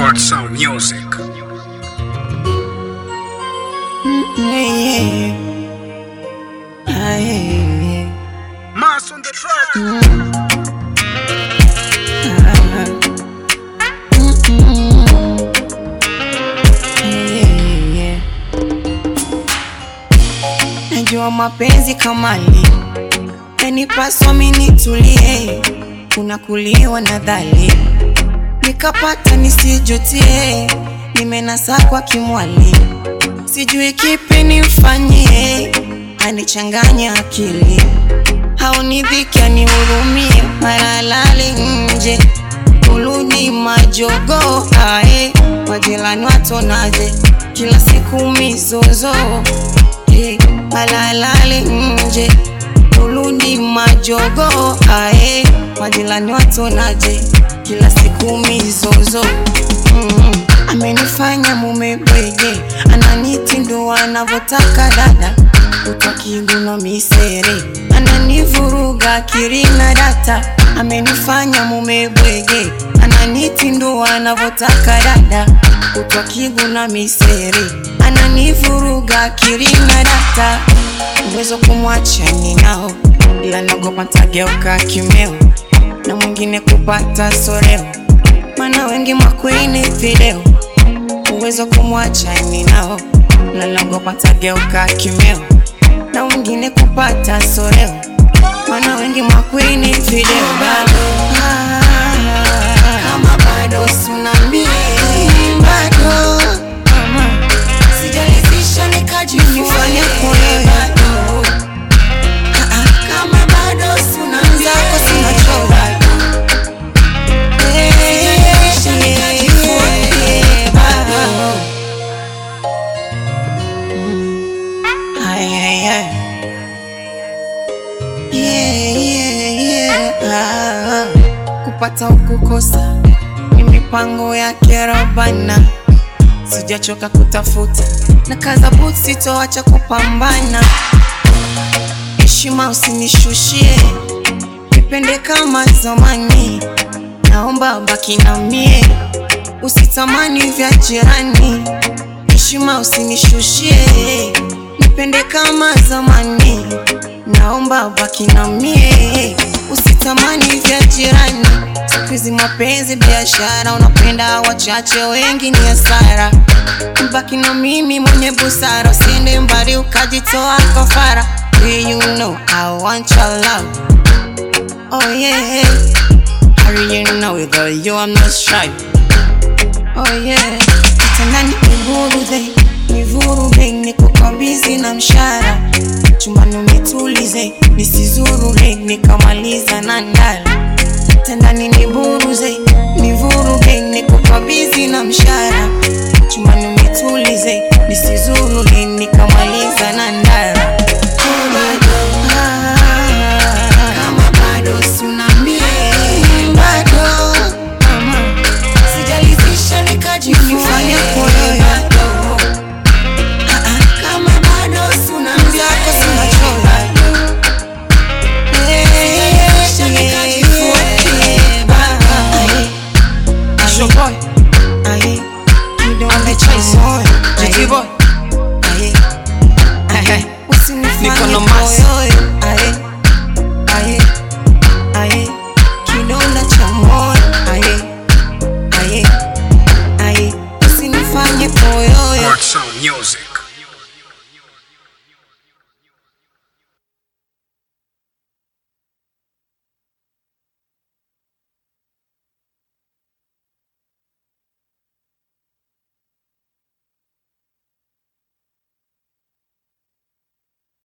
Word Sound Music. Mass on the track. Najua mapenzi kamali yanipaswa mimi nitulie, kuna kuliwa na dhali nikapata nisijutie, nimenasa kwa kimwali, sijui kipi nifanyie, anichanganya akili, haunidhiki anihurumie, maralali nje uludi majogo ae, majirani watonaje kila siku mizozo, malalali nje uludi majogo ae, majirani watonaje kila siku mizozo. Amenifanya mume bwege, ananitindu anavotaka dada, utakiduno misere, ananivuruga kirina data. Amenifanya mume bwege, ananitindu anavotaka dada, utakiduno misere, ananivuruga kirina data. Uwezo kumwacha ninao, ila nagopa ntageuka kimeo, na mwingine kupata soreo, mana wengi makwini video. Uwezo kumwacha ninao, ila nagopa ntageuka kimeo, na mwingine kupata soreo, mana wengi makwini video. Bado kama bado tsunami, bado sijalizisha nikajifanya koyo bado. Kama bado tsunami zako sinachoka, kupata ukukosa ni mipango ya kerobana, sijachoka kutafuta na kaza buti, toacha kupambana. Heshima usinishushie, nipende kama zamani, naomba baki na mie, usitamani vya jirani. Heshima usinishushie, nipende kama zamani, naomba baki na mie, usitamani vya jirani. Siku hizi mapenzi biashara, unapenda wachache, wengi ni hasara. Baki na mimi mwenye busara, usiende mbali ukajitoa kafara. You know I want your love, oh yeah. Hurry, you know without you I'm not shy, oh yeah. Kitandani nivuruge, niko kwa busy na mshara, chumbani nitulize, nisizurure nikamaliza na ndala. Kitandani nivuruge, niko kwa busy na mshara, chumbani nitulize, nisizurure nikamaliza na ndala. Kama bado tsunami, bado sijalizisha nikajifanya koyo bado. Kama bado tsunami zako sinachoka, sijalizisha nikajifanya bado. Show boy, you don't let chase boy, GT boy, usinifanye koyo.